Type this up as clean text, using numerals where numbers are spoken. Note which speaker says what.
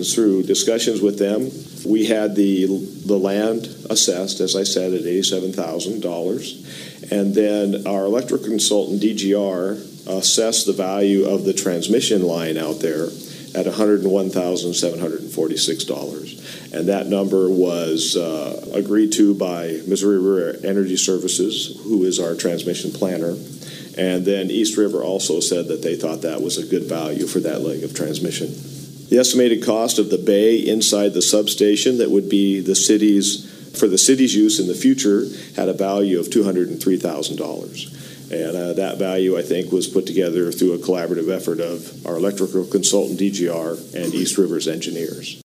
Speaker 1: through discussions with them, we had the land assessed, as I said, at $87,000. And then our electrical consultant, DGR, assessed the value of the transmission line out there at $101,746. And that number was agreed to by Missouri River Energy Services, who is our transmission planner. And then East River also said that they thought that was a good value for that leg of transmission. The estimated cost of the bay inside the substation that would be the city's use in the future had a value of $203,000. And that value, I think, was put together through a collaborative effort of our electrical consultant, DGR, and East River's engineers.